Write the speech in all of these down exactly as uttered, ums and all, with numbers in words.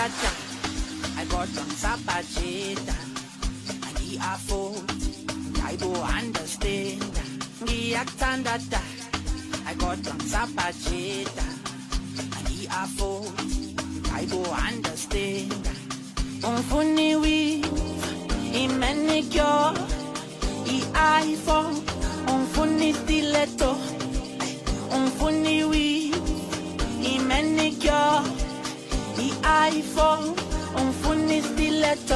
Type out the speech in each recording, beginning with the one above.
tata, I got some sabajeta. Angi-afford, I do understand. Ngiyakuthanda, I got some sabajeta. Angi-afford, I do understand. Ungifuni weave, i-manicure, i-iPhone. Ungifuni stiletto, ungifuni weave, i-manicure, i-iPhone. Ungifuni stiletto,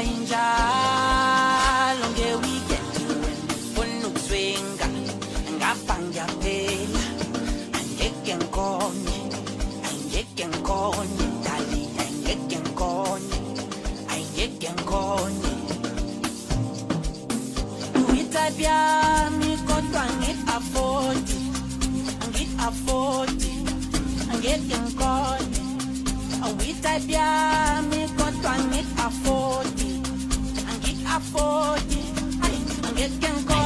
ayinjalo nge-weekend. Ungifuni ukuswinga, ngapha ngiyaphela. Angeke ngikhone, angeke ngikhone, dali, angeke ngikhone, angeke ngikhone. Uyi-type yami kodwa angik-afford, angik-afford, angeke ngikhone. Uyi-type yami kodwa angik-afford, angik-afford, ay, angeke ngikhone.